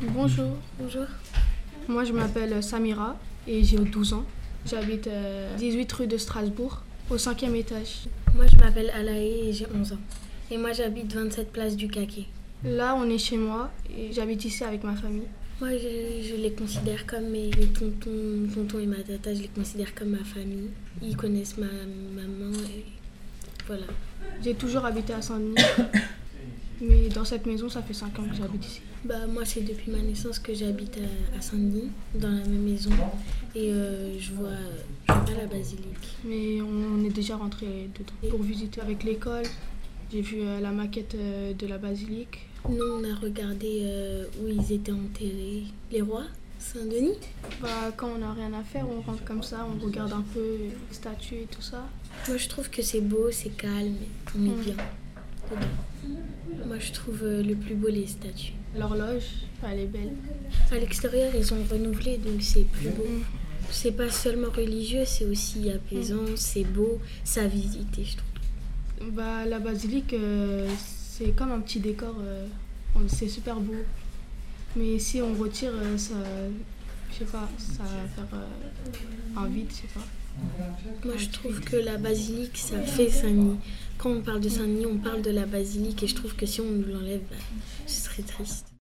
Bonjour, Bonjour. moi je m'appelle Samira et j'ai 12 ans. J'habite 18 rue de Strasbourg, au 5e étage. Moi, je m'appelle Alaé et j'ai 11 ans. Et moi, j'habite 27 place du Caquet. Là, on est chez moi et j'habite ici avec ma famille. Moi, je les considère comme mes tontons et ma tata, je les considère comme ma famille. Ils connaissent ma maman et voilà. J'ai toujours habité à Saint-Denis, mais dans cette maison, ça fait 5 ans que j'habite ici. Moi, c'est depuis ma naissance que j'habite à Saint-Denis, dans la même maison. Et je vois pas la basilique. Mais on est déjà rentré dedans pour visiter avec l'école. J'ai vu la maquette de la basilique. Nous, on a regardé où ils étaient enterrés. Les rois, Saint-Denis. Quand on n'a rien à faire, on rentre comme ça, on regarde un peu les statues et tout ça. Moi, je trouve que c'est beau, c'est calme, on est bien dedans. Moi, je trouve le plus beau les statues. L'horloge, elle est belle. À l'extérieur, ils ont renouvelé, donc c'est plus beau. C'est pas seulement religieux, c'est aussi apaisant, c'est beau, c'est à visiter, je trouve. La basilique, c'est comme un petit décor, c'est super beau. Mais si on retire, ça, je sais pas, ça va faire un vide, je sais pas. Moi, je trouve que la basilique, ça fait Saint-Denis. Quand on parle de Saint-Denis, on parle de la basilique, et je trouve que si on nous l'enlève, ce serait triste.